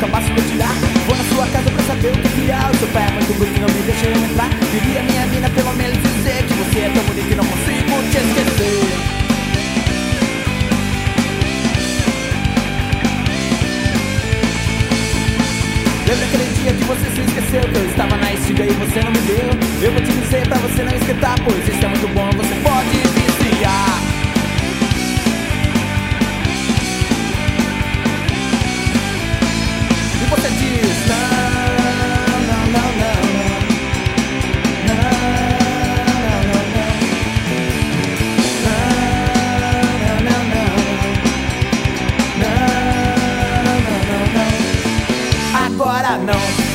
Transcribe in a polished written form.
acabasse de tirar. Vou na sua casa pra saber o que é. O seu pai é muito bruto e não me deixa eu entrar. Queria minha mina pelo menos dizer que você é tão bonita e não consigo te esquecer. Lembra aquele dia que você se esqueceu, que eu estava na estiga e você não me deu? Eu vou te dizer pra você não esquentar, pois isso é muito bom, você pode viciar. E você diz não, não, não, não, não, não, não, não, não, não, não, não, não, não, não. Agora não.